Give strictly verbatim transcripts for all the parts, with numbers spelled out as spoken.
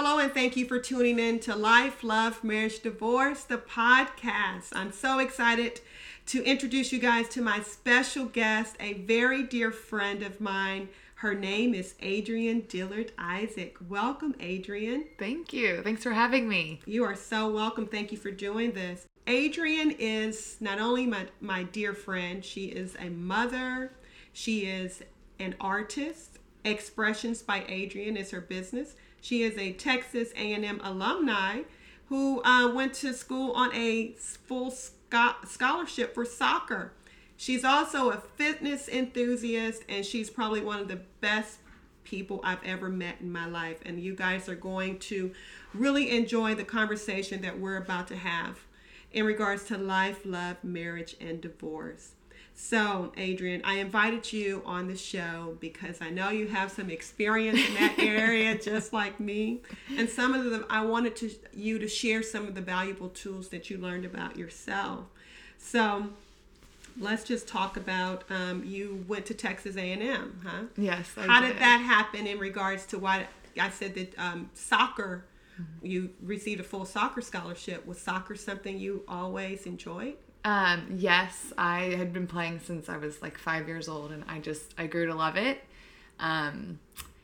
hello, and thank you for tuning in to Life, Love, Marriage, Divorce, the podcast. I'm so excited to introduce you guys to my special guest, a very dear friend of mine. Her name is Adrienne Dillard Isaac. Welcome, Adrienne. Thank you. Thanks for having me. You are so welcome. Thank you for doing this. Adrienne is not only my, my dear friend, she is a mother, she is an artist. Expressions by Adrienne is her business. She is a Texas A and M alumni who uh, went to school on a full sco- scholarship for soccer. She's also a fitness enthusiast, and she's probably one of the best people I've ever met in my life. And you guys are going to really enjoy the conversation that we're about to have in regards to life, love, marriage, and divorce. So, Adrienne, I invited you on the show because I know you have some experience in that area, just like me. And some of them, I wanted to you to share some of the valuable tools that you learned about yourself. So, let's just talk about, um, you went to Texas A and M, huh? Yes, I How did. did that happen in regards to why I said that um, soccer, mm-hmm. you received a full soccer scholarship. Was soccer something you always enjoyed? Um, yes, I had been playing since I was like five years old, and I just, I grew to love it. Um,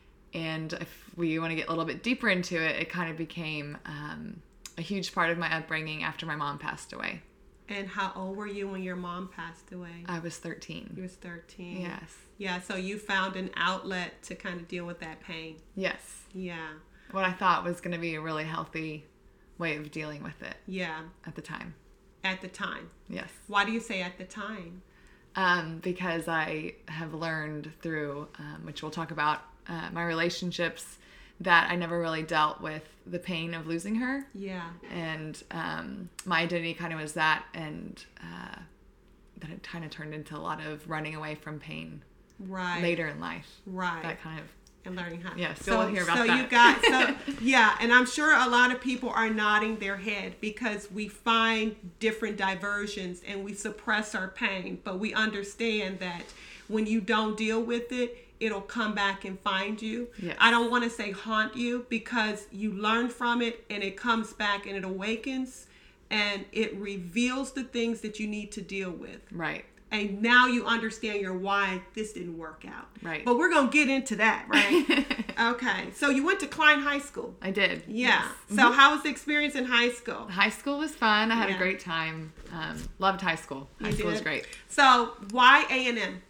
and if we want to get a little bit deeper into it, it kind of became um, a huge part of my upbringing after my mom passed away. And how old were you when your mom passed away? I was thirteen. You was thirteen. Yes. Yeah, so you found an outlet to kind of deal with that pain. Yes. Yeah. What I thought was going to be a really healthy way of dealing with it. Yeah. At the time. At the time. Yes. Why do you say at the time? Um, because I have learned through, um, which we'll talk about, uh, my relationships, that I never really dealt with the pain of losing her. Yeah. And um, my identity kind of was that, and uh, that it kind of turned into a lot of running away from pain. Right. Later in life. Right. That kind of. And learning how. Yes, so, we'll hear about so that. you got, so yeah, and I'm sure a lot of people are nodding their head because we find different diversions and we suppress our pain, but we understand that when you don't deal with it, it'll come back and find you. Yes. I don't want to say haunt you because you learn from it and it comes back and it awakens and it reveals the things that you need to deal with. Right. And now you understand your why this didn't work out. Right. But we're going to get into that, right? Okay. So you went to Klein High School. I did. Yeah. Yes. So Mm-hmm. how was the experience in high school? High school was fun. I had Yeah. a great time. Um, loved high school. High You school was did? great. So why A and M?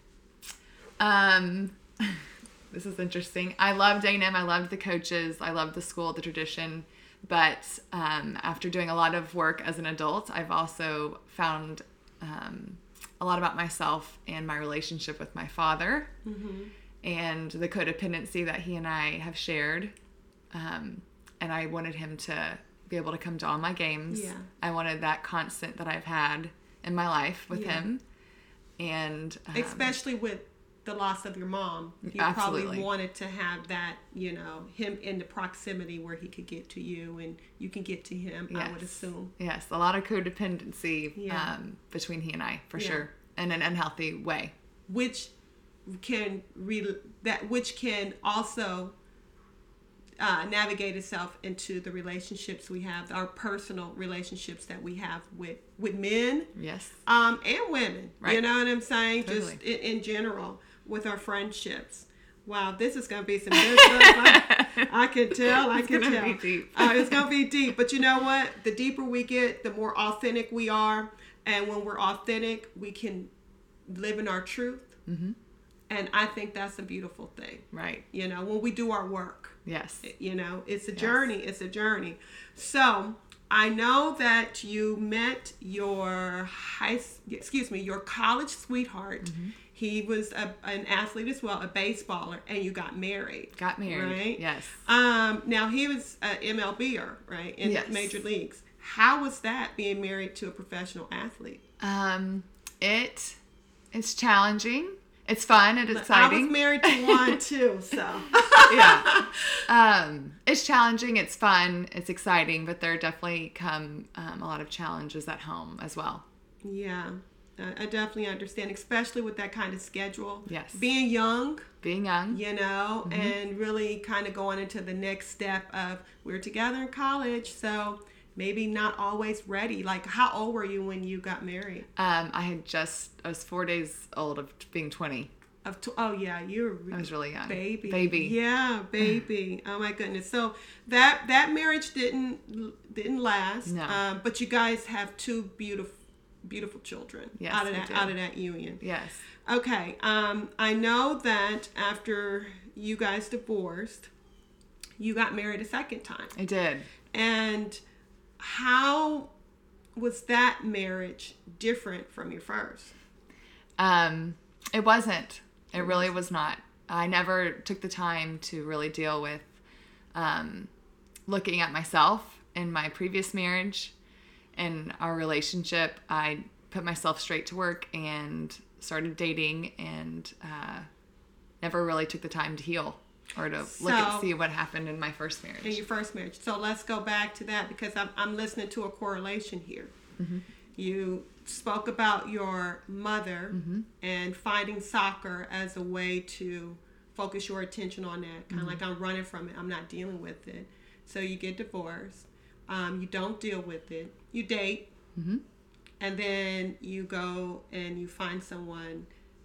Um, this is interesting. I loved A and M. I loved the coaches. I loved the school, the tradition. But um, after doing a lot of work as an adult, I've also found um, a lot about myself and my relationship with my father, mm-hmm. and the codependency that he and I have shared. Um, and I wanted him to be able to come to all my games. Yeah. I wanted that constant that I've had in my life with Yeah. him. And um, Especially with the loss of your mom. You Absolutely. probably wanted to have that, you know, him in the proximity where he could get to you and you can get to him, yes. I would assume. Yes, a lot of codependency Yeah. um, between he and I, for Yeah. sure, in an unhealthy way. Which can re- that which can also uh, navigate itself into the relationships we have, our personal relationships that we have with, with men, Yes. um, and women. Right. You know what I'm saying? Totally. Just in, in general with our friendships. Wow, this is going to be some good stuff. I, I can tell. I It's can gonna tell. be deep. uh, it's going to be deep. But you know what? The deeper we get, the more authentic we are. And when we're authentic, we can live in our truth. Mm-hmm. And I think that's a beautiful thing. Right. You know, when we do our work, Yes. you know, it's a Yes. journey. It's a journey. So I know that you met your high, excuse me, your college sweetheart. Mm-hmm. He was a, an athlete as well, a baseballer, and you got married. Got married. Right? Yes. Um, now he was an M L B er, right, in Yes. major leagues. How was that being married to a professional athlete? Um, it, it's challenging. It's fun and I exciting. was married to one too, so. Yeah. Um, it's challenging. It's fun. It's exciting, but there definitely come um, a lot of challenges at home as well. Yeah. I definitely understand, especially with that kind of schedule. Yes. Being young, Being young. you know, mm-hmm. and really kind of going into the next step of we were together in college, so maybe not always ready. Like, how old were you when you got married? Um, I had just, I was four days old of being twenty. Of tw- oh yeah, you were. Re- I was really young. Baby. Baby. Yeah, baby. Oh my goodness. So that that marriage didn't didn't last. No. Um, but you guys have two beautiful beautiful children. Yes, out of we that do. out of that union. Yes. Okay. Um, I know that after you guys divorced, you got married a second time. I did. And how was that marriage different from your first? Um, it wasn't. It really was not. I never took the time to really deal with um, looking at myself in my previous marriage and our relationship. I put myself straight to work and started dating and uh, never really took the time to heal or to So- look and see what happened in my first marriage. In your first marriage. So let's go back to that because I'm, I'm listening to a correlation here. Mm-hmm. You spoke about your mother Mm-hmm. and finding soccer as a way to focus your attention on that. Kind of Mm-hmm. like I'm running from it. I'm not dealing with it. So you get divorced. Um, you don't deal with it. You date. Mm-hmm. And then you go and you find someone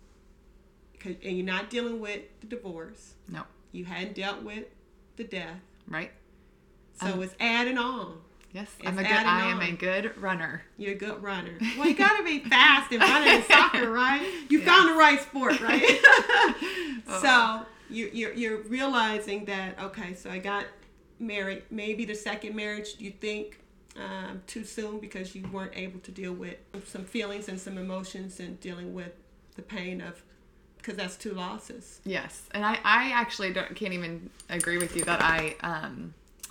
'cause- and you're not dealing with the divorce. No. You hadn't dealt with the death. Right? So Um, it's adding on. Yes. It's I'm a good, adding I am on. a good runner. You're a good runner. Well, you got to be fast and running in soccer, right? You Yeah. found the right sport, right? Oh. So you, you're, you're realizing that, okay, so I got married. Maybe the second marriage, you think um, too soon because you weren't able to deal with some feelings and some emotions and dealing with the pain of, because that's two losses. Yes, and I, I actually don't can't even agree with you that I um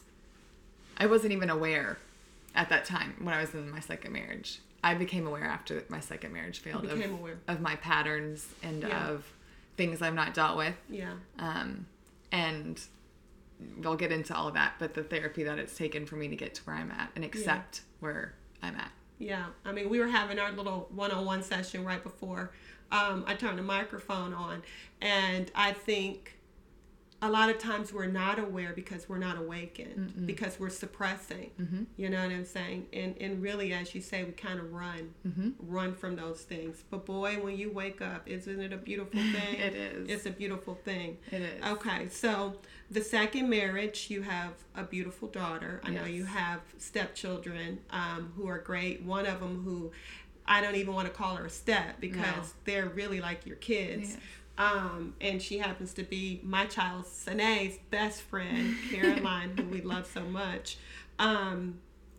I wasn't even aware at that time when I was in my second marriage. I became aware after my second marriage failed You of, became aware. of my patterns and Yeah. of things I've not dealt with. Yeah. Um, and we'll get into all of that, but the therapy that it's taken for me to get to where I'm at and accept where I'm at. Yeah, I mean, we were having our little one-on-one session right before um, I turned the microphone on, and I think a lot of times we're not aware because we're not awakened, Mm-mm. because we're suppressing. Mm-hmm. You know what I'm saying? And and really, as you say, we kind of run, Mm-hmm. run from those things. But boy, when you wake up, isn't it a beautiful thing? It is. It's a beautiful thing. It is. Okay, so the second marriage, you have a beautiful daughter. I know Yes. you have stepchildren um, who are great. One of them who I don't even want to call her a step because No. they're really like your kids. Yes. Um, and she happens to be my child, Sanae's best friend, Caroline, who we love so much. Um,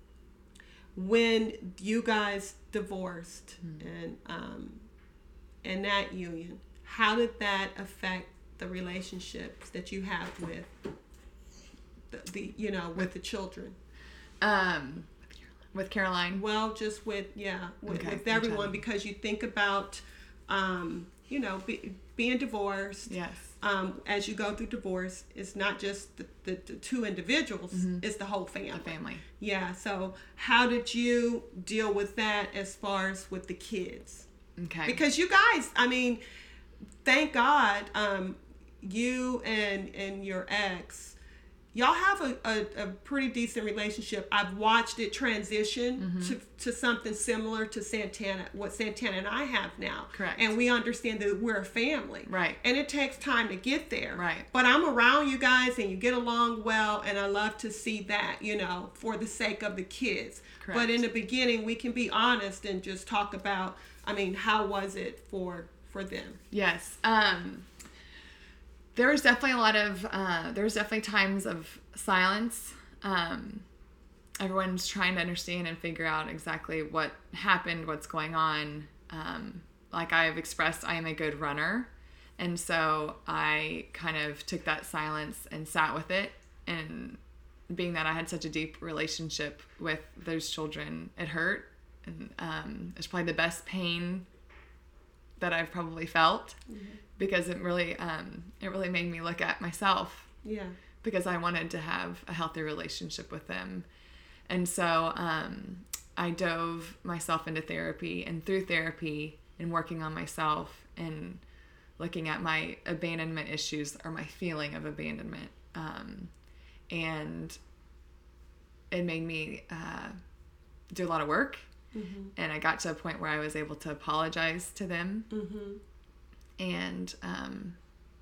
when you guys divorced Mm. and um, and that union, how did that affect the relationships that you have with the, the you know with the children? Um, with Caroline. Well, just with yeah with, Okay, with in everyone, general. because you think about um, you know be, being divorced. Yes. Um, as you go through divorce, it's not just the, the, the two individuals, Mhm. it's the whole family. The family. Yeah, so how did you deal with that as far as with the kids? Okay. Because you guys, I mean, thank God, um, you and and your ex, y'all have a, a, a pretty decent relationship. I've watched it transition Mm-hmm. to, to something similar to Santana, what Santana and I have now. Correct. And we understand that we're a family. Right. And it takes time to get there. Right. But I'm around you guys and you get along well, and I love to see that, you know, for the sake of the kids. Correct. But in the beginning, we can be honest and just talk about, I mean, how was it for for them? Yes. Um, there was definitely a lot of, uh, there was definitely times of silence. Um, everyone's trying to understand and figure out exactly what happened, what's going on. Um, like I've expressed, I am a good runner. And so I kind of took that silence and sat with it. And being that I had such a deep relationship with those children, it hurt. And um, it's probably the best pain that I've probably felt. Mm-hmm. Because it really, um, it really made me look at myself, Yeah. because I wanted to have a healthy relationship with them. And so um, I dove myself into therapy, and through therapy, and working on myself and looking at my abandonment issues or my feeling of abandonment. Um, and it made me uh, do a lot of work. Mm-hmm. And I got to a point where I was able to apologize to them. Mm-hmm. And um,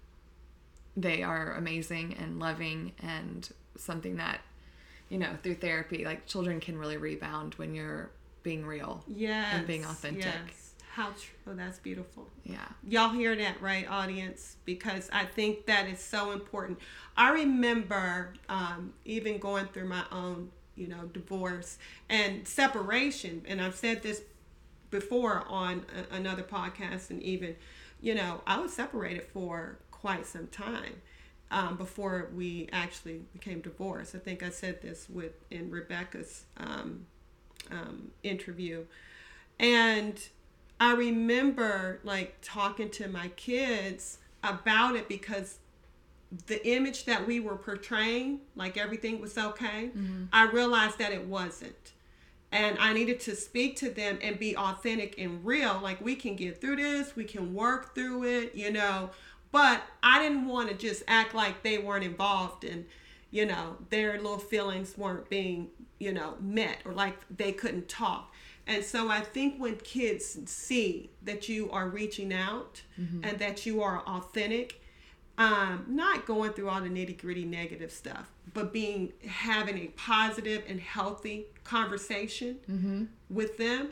they are amazing and loving, and something that, you know, through therapy, like, children can really rebound when you're being real. Yes. And being authentic. Yes. How true. Oh, that's beautiful. Yeah. Y'all hear that, right, audience? Because I think that is so important. I remember um, even going through my own, you know, divorce and separation. And I've said this before on a, another podcast, and even, you know, I was separated for quite some time um, before we actually became divorced. I think I said this with in Rebecca's um, um, interview. And I remember, like, talking to my kids about it, because the image that we were portraying, like everything was okay, mm-hmm. I realized that it wasn't. And I needed to speak to them and be authentic and real. Like, we can get through this, we can work through it, you know. But I didn't want to just act like they weren't involved and, you know, their little feelings weren't being, you know, met, or like they couldn't talk. And so I think when kids see that you are reaching out, mm-hmm. and that you are authentic, um, not going through all the nitty gritty negative stuff, but being, having a positive and healthy conversation mm-hmm. with them,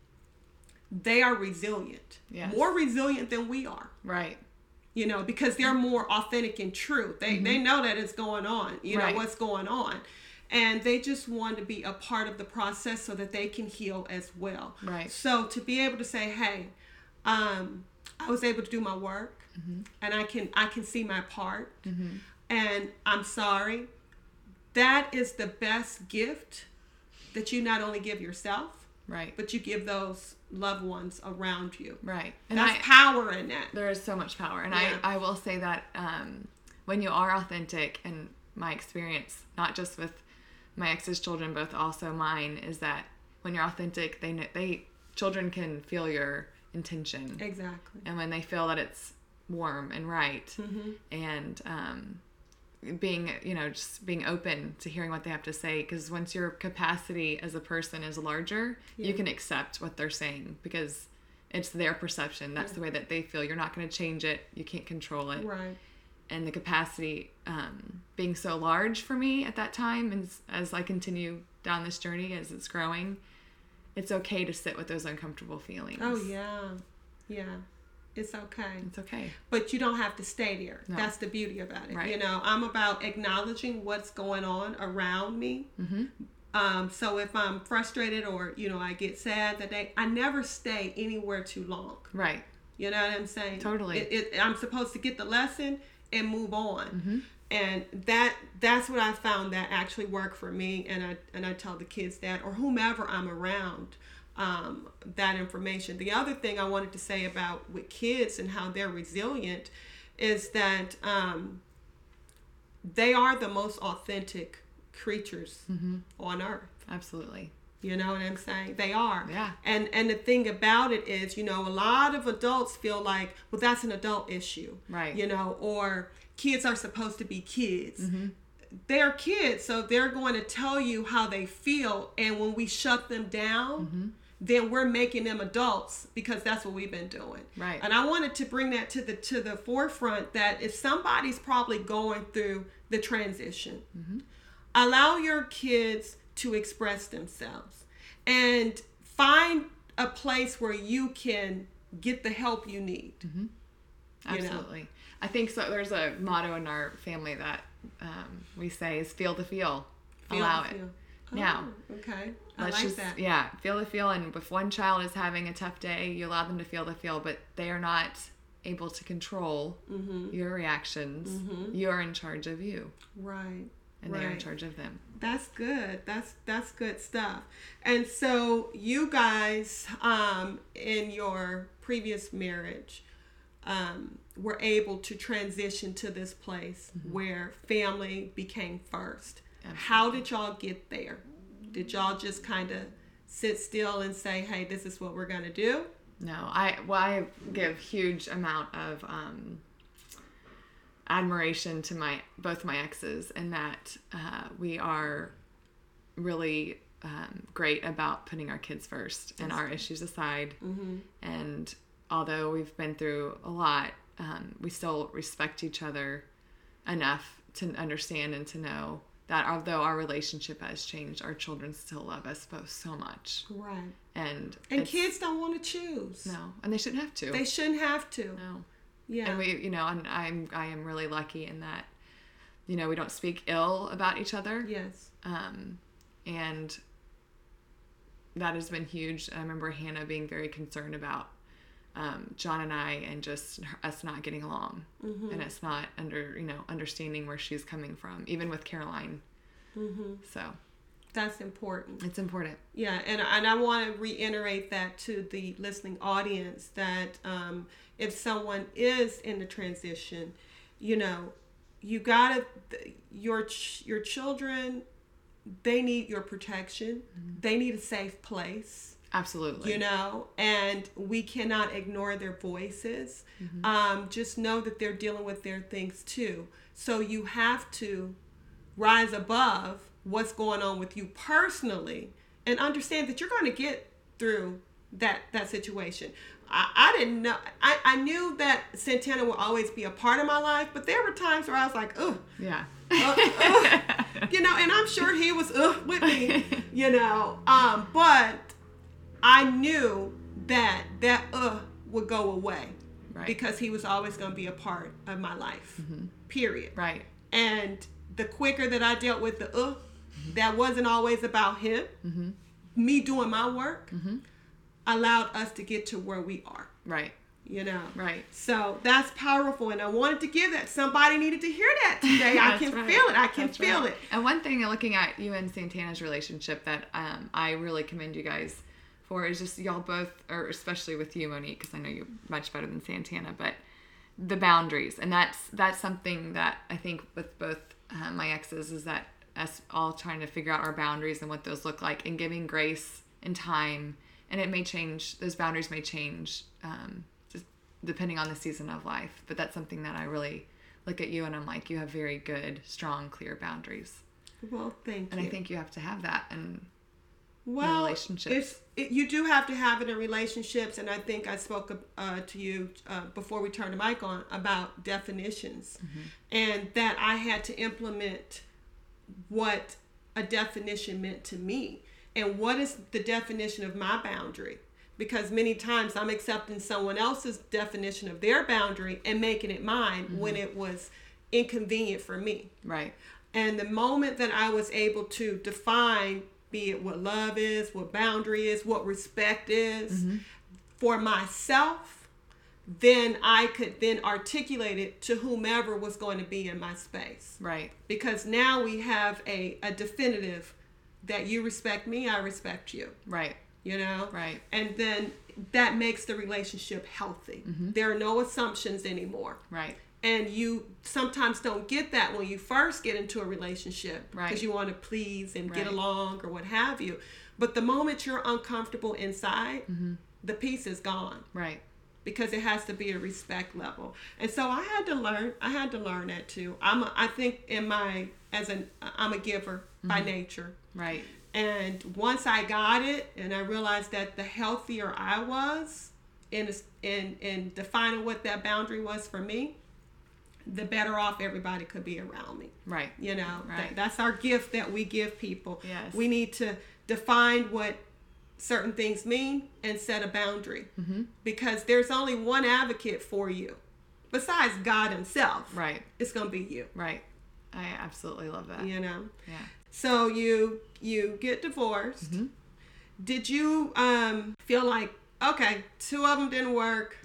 they are resilient. Yes. More resilient than we are. Right. You know, because they're more authentic and true. They mm-hmm. they know that it's going on, you know, right. what's going on. And they just want to be a part of the process so that they can heal as well. Right. So to be able to say, hey, um, I was able to do my work, mm-hmm. and I can I can see my part, mm-hmm. and I'm sorry. That is the best gift that you not only give yourself, right, but you give those loved ones around you. Right. And that's I, power in that. There is so much power. And yeah. I, I will say that um, when you are authentic, and my experience, not just with my ex's children, but also mine, is that when you're authentic, they they children can feel your intention. Exactly. And when they feel that it's warm and right, mm-hmm. and um, being, you know, just being open to hearing what they have to say, because once your capacity as a person is larger, yeah. you can accept what they're saying, because it's their perception. That's yeah. the way that they feel. You're not going to change it. You can't control it. Right. And the capacity um, being so large for me at that time, and as I continue down this journey, as it's growing, it's okay to sit with those uncomfortable feelings. Oh, yeah. Yeah. It's okay. It's okay. But you don't have to stay there. No. That's the beauty about it. Right. You know, I'm about acknowledging what's going on around me. Mm-hmm. Um, so if I'm frustrated, or, you know, I get sad that day, I never stay anywhere too long. Right. You know what I'm saying? Totally. It, it, I'm supposed to get the lesson and move on. Mm-hmm. And that that's what I found that actually worked for me. And I and I tell the kids that, or whomever I'm around, um, that information. The other thing I wanted to say about with kids and how they're resilient is that um, they are the most authentic creatures mm-hmm. on earth. Absolutely. You know what I'm saying? They are. Yeah. And and the thing about it is, you know, a lot of adults feel like, well, that's an adult issue. Right. You know, or kids are supposed to be kids. Mm-hmm. They're kids, so they're going to tell you how they feel. And when we shut them down, mm-hmm. then we're making them adults, because that's what we've been doing. Right. And I wanted to bring that to the to the forefront, that if somebody's probably going through the transition, mm-hmm. allow your kids to express themselves and find a place where you can get the help you need. Mm-hmm. Absolutely. You know? I think so. There's a motto in our family that um, we say is feel the feel, feel allow the it. Feel. Oh, now, okay. I let's like just, that. Yeah, feel the feel. And if one child is having a tough day, you allow them to feel the feel, but they are not able to control mm-hmm. your reactions. Mm-hmm. You're in charge of you. Right. And right. they're in charge of them. That's good. That's that's good stuff. And so you guys, um, in your previous marriage, um, were able to transition to this place mm-hmm. where family became first. Absolutely. How did y'all get there? Did y'all just kind of sit still and say, hey, this is what we're going to do? No, I well, I give huge amount of um, admiration to my both my exes, in that uh, we are really um, great about putting our kids first and our issues aside. Mm-hmm. And although we've been through a lot, um, we still respect each other enough to understand and to know that although our relationship has changed, our children still love us both so much. Right. And and kids don't want to choose. No, and they shouldn't have to. They shouldn't have to. No. Yeah. And we, you know, and I'm I am really lucky in that, you know, we don't speak ill about each other. Yes. Um, and that has been huge. I remember Hannah being very concerned about um, John and I, and just us not getting along, mm-hmm. and us not under, you know, understanding where she's coming from, even with Caroline. Mm-hmm. So that's important. It's important. Yeah, and and I want to reiterate that to the listening audience, that um, if someone is in the transition, you know, you gotta your your children, they need your protection. Mm-hmm. They need a safe place. Absolutely. You know, and we cannot ignore their voices. Mm-hmm. Um, just know that they're dealing with their things too. So you have to rise above what's going on with you personally and understand that you're going to get through that, that situation. I, I didn't know. I, I knew that Santana will always be a part of my life, but there were times where I was like, ugh. Yeah. uh, uh, you know, and I'm sure he was ugh with me, you know, um, but I knew that that uh would go away, right, because he was always going to be a part of my life, mm-hmm. period. Right. And the quicker that I dealt with the uh, mm-hmm. that wasn't always about him, mm-hmm. me doing my work, mm-hmm. allowed us to get to where we are. Right. You know. Right. So that's powerful, and I wanted to give that. Somebody needed to hear that today. I can right. feel it. I can that's feel right. it. And one thing, looking at you and Santana's relationship, that um, I really commend you guys for is just y'all both, or especially with you, Monique, because I know you much better than Santana, but the boundaries. And that's that's something that I think with both uh, my exes is that us all trying to figure out our boundaries and what those look like, and giving grace and time. And it may change, those boundaries may change um, just depending on the season of life. But that's something that I really look at you and I'm like, you have very good, strong, clear boundaries. Well, thank and you. And I think you have to have that in, well, in relationships. It's, it, you do have to have it in relationships. And I think I spoke uh, to you uh, before we turned the mic on about definitions. Mm-hmm. And that I had to implement what a definition meant to me. And what is the definition of my boundary? Because many times I'm accepting someone else's definition of their boundary and making it mine, mm-hmm. when it was inconvenient for me. Right. And the moment that I was able to define, be it what love is, what boundary is, what respect is, mm-hmm. for myself, then I could then articulate it to whomever was going to be in my space. Right. Because now we have a, a definitive that you respect me, I respect you. Right. You know? Right. And then that makes the relationship healthy. Mm-hmm. There are no assumptions anymore. Right. And you sometimes don't get that when you first get into a relationship. Right. Because you want to please and right. get along or what have you. But the moment you're uncomfortable inside, mm-hmm. the peace is gone. Right. Because it has to be a respect level. And so I had to learn, I had to learn that too. I'm a, I think in my, as an, I'm a giver mm-hmm. by nature. Right. And once I got it, and I realized that the healthier I was in in in defining what that boundary was for me, the better off everybody could be around me. Right. You know, right. That, that's our gift that we give people. Yes. We need to define what certain things mean and set a boundary. Mm-hmm. Because there's only one advocate for you. Besides God himself. Right. It's going to be you. Right. I absolutely love that. You know? Yeah. So you you get divorced. Mm-hmm. Did you um, feel like, okay, two of them didn't work.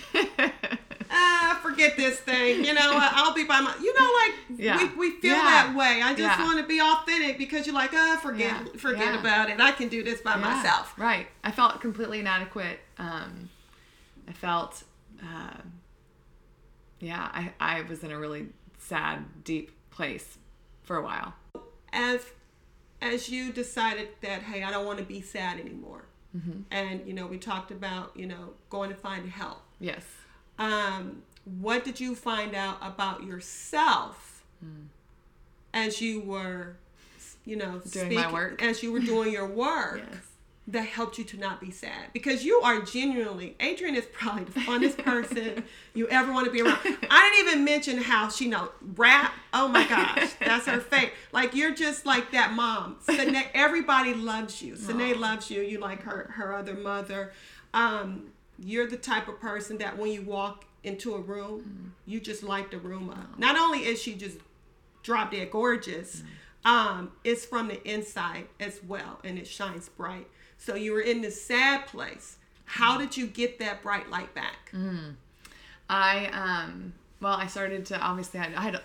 ah, forget this thing. You know, I'll be by my. You know, like yeah. we, we feel yeah. that way. I just yeah. want to be authentic because you're like, oh, forget yeah. forget yeah. about it. I can do this by yeah. myself. Right. I felt completely inadequate. Um, I felt, uh, yeah, I I was in a really sad, deep place for a while. As as you decided that, hey, I don't want to be sad anymore. Mm-hmm. And, you know, we talked about, you know, going to find help. Yes. Um, what did you find out about yourself mm. as you were, you know, doing speak, my work, as you were doing your work? Yes. That helped you to not be sad? Because you are genuinely, Adrienne is probably the funnest person you ever want to be around. I didn't even mention how she know rap. Oh my gosh, that's her fate. Like, you're just like that mom. Sine, everybody loves you. Sine Aww. loves you. You like her, her other mother. Um, you're the type of person that when you walk into a room, mm. you just light the room up. Aww. Not only is she just drop dead gorgeous, mm. um, it's from the inside as well, and it shines bright. So you were in this sad place. How did you get that bright light back? Mm. I, um, well, I started to, obviously, I, I had,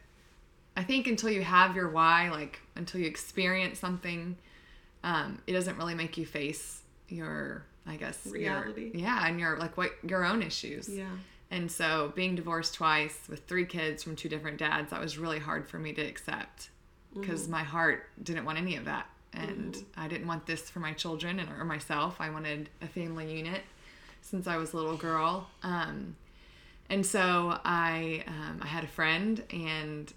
I think until you have your why, like until you experience something, um, it doesn't really make you face your, I guess, reality. Your, yeah. And your, like what, your own issues. Yeah. And so being divorced twice with three kids from two different dads, that was really hard for me to accept because mm-hmm. my heart didn't want any of that. And mm-hmm. I didn't want this for my children and or myself. I wanted a family unit since I was a little girl. Um, and so I um, I had a friend, and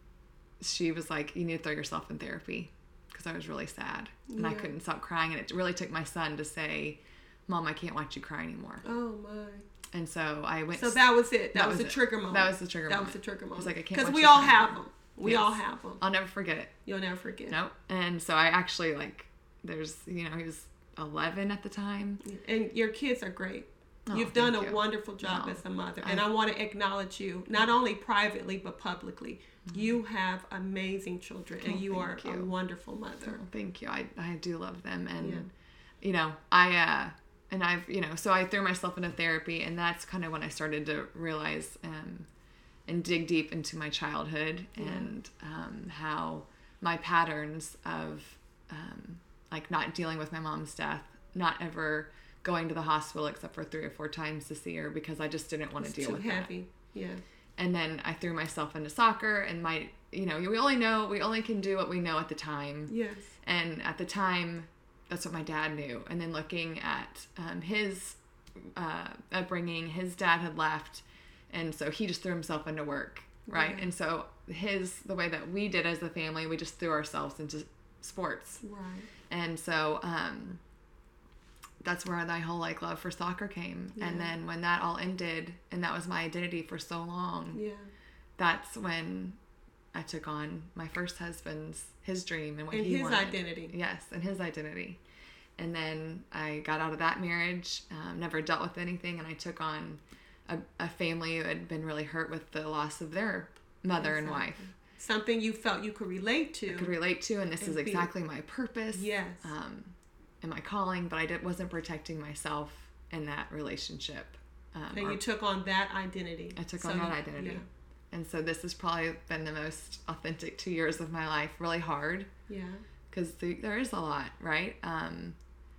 she was like, you need to throw yourself in therapy, because I was really sad. And yeah. I couldn't stop crying. And it really took my son to say, Mom, I can't watch you cry anymore. Oh, my. And so I went. So that was it. That, that was, was the it. trigger moment. That was the trigger that moment. That was the trigger moment. I was like, I can't Because watch we you all cry have anymore. them. We yes. all have them. I'll never forget it. You'll never forget. Nope. And so I actually, like, there's, you know, he was eleven at the time. And your kids are great. Oh, You've done a you. wonderful job no, as a mother. I, and I want to acknowledge you, not only privately, but publicly. Mm-hmm. You have amazing children, and oh, you are you. a wonderful mother. Oh, thank you. I, I do love them. And, yeah. you know, I, uh, and I've, you know, so I threw myself into therapy, and that's kind of when I started to realize, um, and dig deep into my childhood yeah. and um, how my patterns of um, like not dealing with my mom's death, not ever going to the hospital except for three or four times to see her because I just didn't want to it's deal too with heavy. that. Yeah. And then I threw myself into soccer, and my, you know, we only know, we only can do what we know at the time. Yes. And at the time, that's what my dad knew. And then looking at um, his uh, upbringing, his dad had left. And so he just threw himself into work, right? Yeah. And so his, the way that we did as a family, we just threw ourselves into sports. Right. And so um, that's where my whole like love for soccer came. Yeah. And then when that all ended, and that was my identity for so long, yeah. that's when I took on my first husband's, his dream and what and he his wanted. identity. Yes, and his identity. And then I got out of that marriage, um, never dealt with anything, and I took on A, a family who had been really hurt with the loss of their mother exactly. and wife. Something you felt you could relate to. I could relate to, and this and is be, exactly my purpose. Yes. Um, and my calling, but I did, wasn't protecting myself in that relationship. Um, and or, you took on that identity. I took so on that you, identity. Yeah. And so this has probably been the most authentic two years of my life. Really hard. Yeah. Because the, there is a lot, right? Um,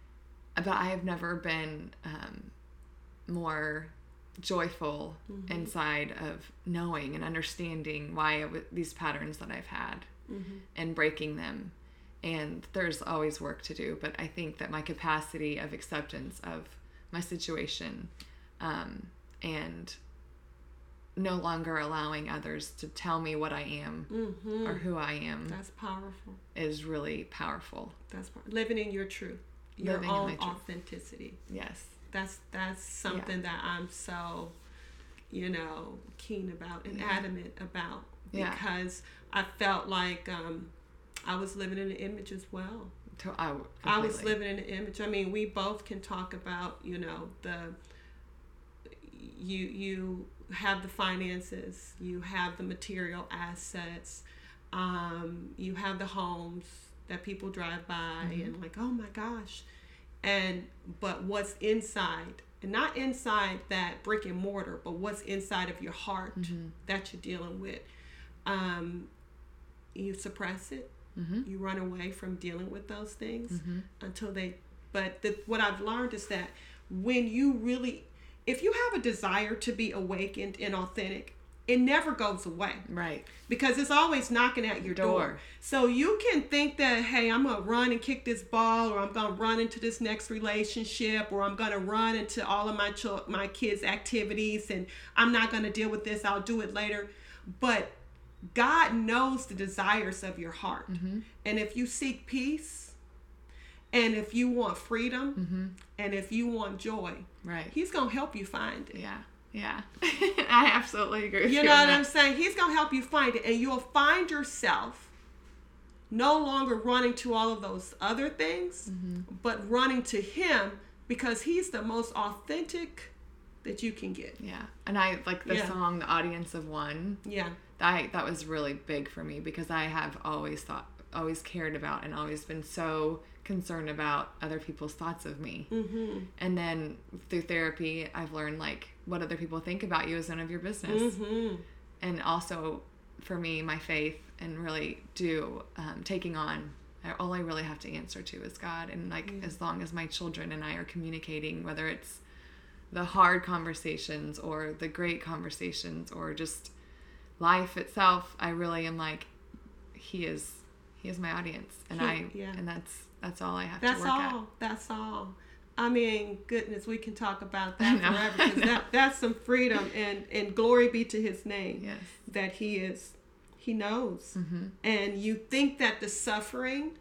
but I have never been um, more joyful mm-hmm. inside of knowing and understanding why w- these patterns that I've had mm-hmm. and breaking them. And there's always work to do, but I think that my capacity of acceptance of my situation um, and no longer allowing others to tell me what I am mm-hmm. or who I am. That's powerful. Is really powerful. That's powerful. Living in your truth, your Living own in my truth. Authenticity. Yes. That's that's something yeah. that I'm so, you know, keen about and yeah. adamant about because yeah. I felt like um, I was living in an image as well. To, I, I was living in an image. I mean, we both can talk about, you know, the you you have the finances, you have the material assets, um, you have the homes that people drive by mm-hmm. and like, oh my gosh. And but what's inside, and not inside that brick and mortar, but what's inside of your heart mm-hmm. that you're dealing with, um, you suppress it. Mm-hmm. You run away from dealing with those things mm-hmm. until they. But the, what I've learned is that when you really, if you have a desire to be awakened and authentic, it never goes away. Right. Because it's always knocking at your door. Door. So you can think that, hey, I'm going to run and kick this ball, or I'm going to run into this next relationship, or I'm going to run into all of my ch- my kids' activities, and I'm not going to deal with this. I'll do it later. But God knows the desires of your heart. Mm-hmm. And if you seek peace, and if you want freedom, mm-hmm. and if you want joy, right, He's going to help you find it. Yeah. Yeah. I absolutely agree with you. You know what I'm saying? He's going to help you find it. And you'll find yourself no longer running to all of those other things, mm-hmm. but running to Him, because He's the most authentic that you can get. Yeah. And I like the yeah. song, The Audience of One. Yeah. That, that was really big for me, because I have always thought, always cared about, and always been so concerned about other people's thoughts of me. Mm-hmm. And then through therapy, I've learned, like, what other people think about you is none of your business. Mm-hmm. And also, for me, my faith, and really do um, taking on, all I really have to answer to is God. And like, mm-hmm. as long as my children and I are communicating, whether it's the hard conversations or the great conversations or just life itself, I really am like, He is, He is my audience, and he, I, yeah. and that's that's all I have that's to work all, at. That's all. I mean, goodness, we can talk about that forever, because that, that's some freedom, and, and glory be to His name. Yes. That He is, He knows. Mm-hmm. And you think that the suffering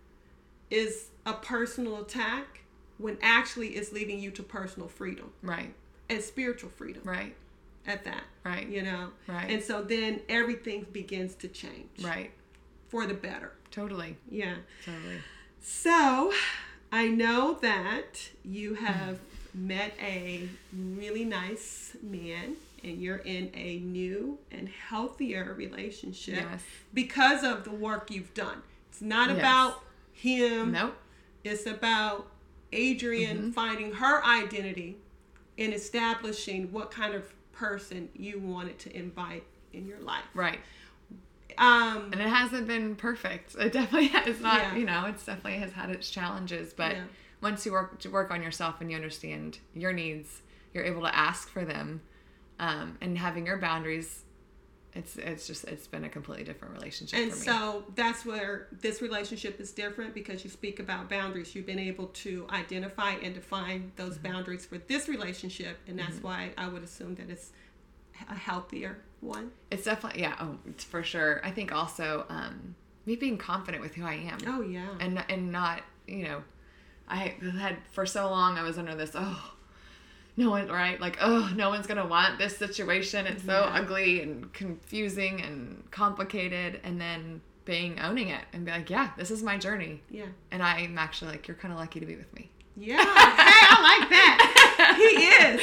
is a personal attack, when actually it's leading you to personal freedom. Right. And spiritual freedom. Right. At that. Right. You know? Right. And so then everything begins to change. Right. For the better. Totally. Yeah. Totally. So, I know that you have met a really nice man, and you're in a new and healthier relationship. Yes. Because of the work you've done. It's not yes. about him. Nope. It's about Adrienne mm-hmm. finding her identity and establishing what kind of person you wanted to invite in your life. Right. Um, and it hasn't been perfect. It definitely has not, yeah. you know, it's definitely has had its challenges. But yeah. once you work to work on yourself and you understand your needs, you're able to ask for them, um, and having your boundaries, it's it's just it's been a completely different relationship and for me. So that's where this relationship is different, because you speak about boundaries. You've been able to identify and define those mm-hmm. boundaries for this relationship, and that's mm-hmm. why I would assume that it's a healthier one. It's definitely, yeah, oh, it's for sure. I think also um, me being confident with who I am. Oh, yeah. And and not, you know, I had, for so long, I was under this, oh, no one, right? Like, oh, no one's going to want this situation. It's so yeah. ugly and confusing and complicated. And then being, owning it and be like, yeah, this is my journey. Yeah. And I'm actually like, you're kind of lucky to be with me. Yeah. Hey, I like that. He is.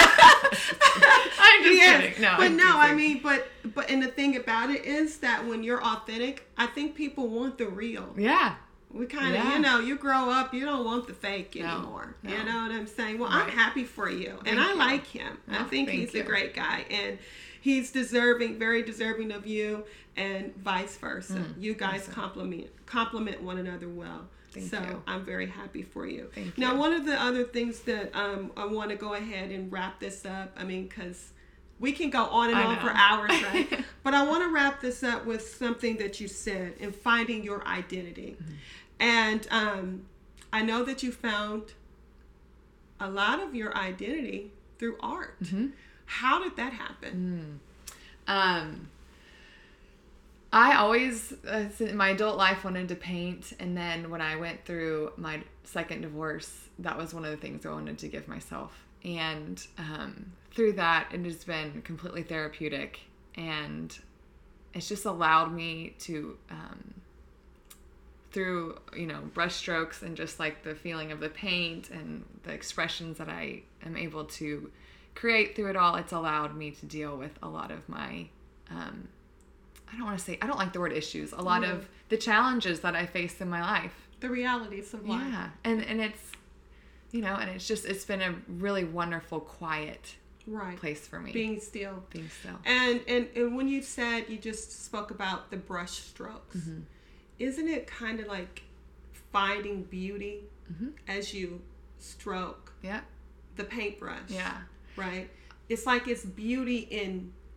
I'm just he kidding. Is. No, but I'm no, teasing. I mean, but but and the thing about it is that when you're authentic, I think people want the real. Yeah. We kind of, yeah. you know, you grow up, you don't want the fake no, anymore. No. You know what I'm saying? Well, right. I'm happy for you, Thank and I you. like him. No, I think he's you. a great guy, and he's deserving, very deserving of you, and vice versa. Mm, you guys awesome. complement complement one another well. Thank so you. I'm very happy for you. Thank now, you. one of the other things that um, I want to go ahead and wrap this up. I mean, because we can go on and I on know. for hours, right? But I want to wrap this up with something that you said in finding your identity. Mm-hmm. And um, I know that you found a lot of your identity through art. Mm-hmm. How did that happen? Mm. Um, I always, uh, in my adult life, wanted to paint. And then when I went through my second divorce, that was one of the things I wanted to give myself. And um, through that, it has been completely therapeutic. And it's just allowed me to, um, through, you know, brush strokes and just like the feeling of the paint and the expressions that I am able to create through it all, it's allowed me to deal with a lot of my, um, I don't want to say, I don't like the word issues, a lot mm. of the challenges that I faced in my life. The realities of life. Yeah. And, and it's, you know, and it's just, it's been a really wonderful, quiet right. place for me. Being still. Being still. And, and, and when you said, you just spoke about the brush strokes, mm-hmm. isn't it kind of like finding beauty mm-hmm. as you stroke yeah. the paintbrush? Yeah. Right? It's like it's beauty in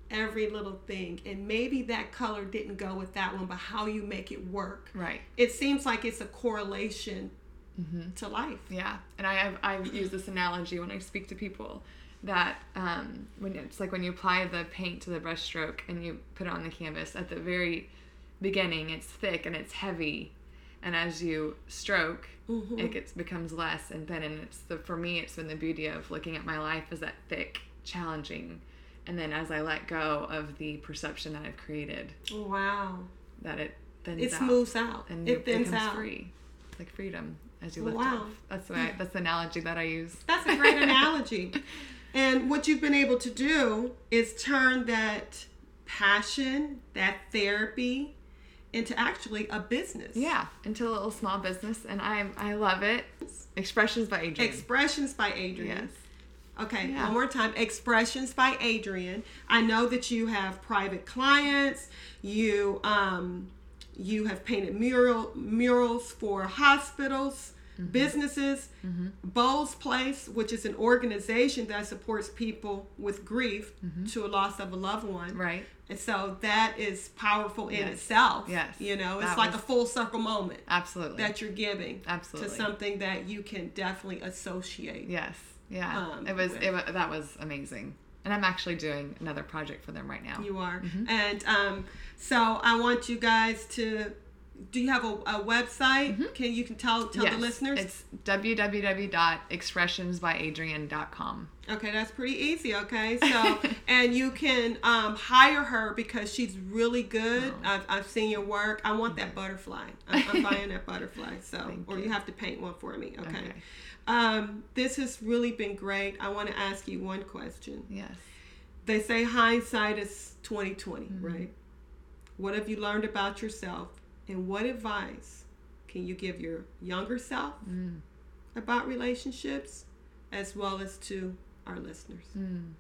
every little thing. And maybe that color didn't go with that one, but how you make it work. Right. It seems like it's a correlation mm-hmm. to life. Yeah. And I have, I use this analogy when I speak to people that um, when it's like when you apply the paint to the brush stroke and you put it on the canvas, at the very beginning, it's thick and it's heavy. And as you stroke, mm-hmm. it gets becomes less and thin. And it's the for me, it's been the beauty of looking at my life as that thick, challenging. And then as I let go of the perception that I've created, wow, that it thins it out. smooths out, and it thins becomes out, free, like freedom as you lift wow. off. That's why that's the analogy that I use. That's a great analogy. And what you've been able to do is turn that passion, that therapy, into actually a business. Yeah, into a little small business, and I I love it. Expressions by Adrian. Expressions by Adrian. Yes. Okay, yeah. one more time. Expressions by Adrian. I know that you have private clients. You um, you have painted mural murals for hospitals, mm-hmm. businesses. Mm-hmm. Bowles Place, which is an organization that supports people with grief mm-hmm. to a loss of a loved one. Right. And so that is powerful in yes. itself. Yes. You know, it's that like was, a full circle moment. Absolutely. That you're giving. Absolutely. To something that you can definitely associate. Yes. Yeah. Um, it was with. it that was amazing. And I'm actually doing another project for them right now. You are. Mm-hmm. And um, so I want you guys to, do you have a, a website? Mm-hmm. Can you can tell tell yes. the listeners? It's w w w dot expressions by adrian dot com. Okay, that's pretty easy. Okay, so and you can um, hire her because she's really good. Oh. I've, I've seen your work. I want that butterfly. I'm, I'm buying that butterfly. So, Thank or you. you have to paint one for me. Okay. okay. Um, this has really been great. I want to ask you one question. Yes. They say hindsight is twenty twenty, mm-hmm. right? What have you learned about yourself, and what advice can you give your younger self mm. about relationships, as well as to our listeners? Mm.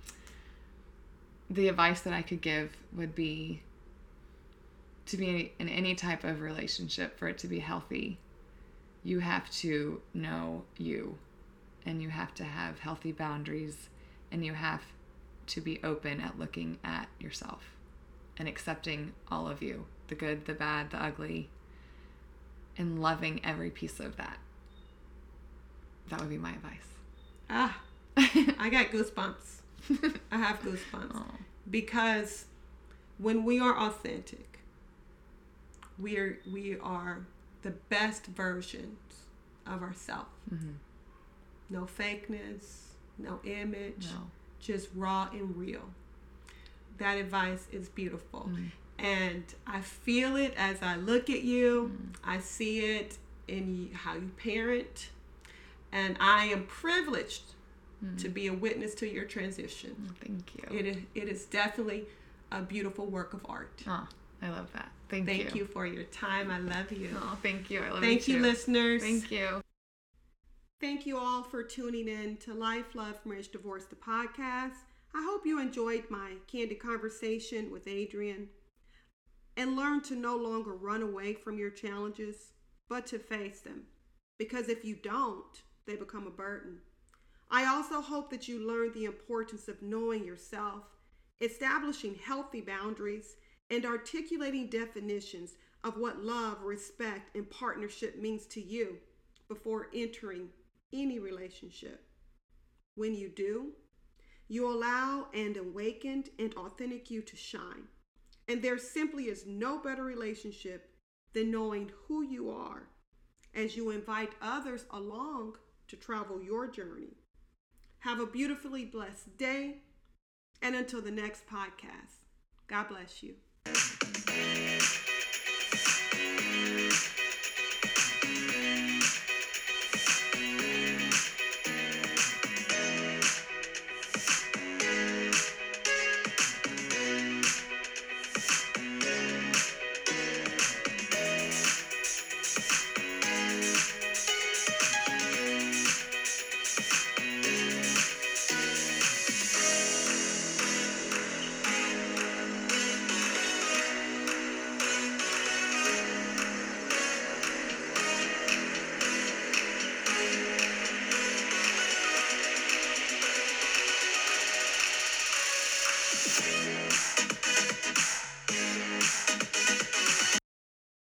The advice that I could give would be to be in any type of relationship, for it to be healthy, you have to know you, and you have to have healthy boundaries, and you have to be open at looking at yourself and accepting all of you, the good, the bad, the ugly, and loving every piece of that. That would be my advice. Ah, I got goosebumps. I have goosebumps. Oh. Because when we are authentic, we are we are the best versions of ourselves. Mm-hmm. No fakeness, no image, no. Just raw and real. That advice is beautiful. Mm. And I feel it as I look at you. Mm. I see it in how you parent. And I am privileged mm. to be a witness to your transition. Oh, thank you. It is, it is definitely a beautiful work of art. Oh, I love that. Thank, thank you. Thank you for your time. I love you. Oh, thank you. I love thank you. Thank you, listeners. Thank you. Thank you all for tuning in to Life, Love, Marriage, Divorce, the podcast. I hope you enjoyed my candid conversation with Adrian and learned to no longer run away from your challenges, but to face them. Because if you don't, they become a burden. I also hope that you learned the importance of knowing yourself, establishing healthy boundaries, and articulating definitions of what love, respect, and partnership means to you before entering any relationship. When you do, you allow an awakened and authentic you to shine. And there simply is no better relationship than knowing who you are as you invite others along to travel your journey. Have a beautifully blessed day. And until the next podcast, God bless you.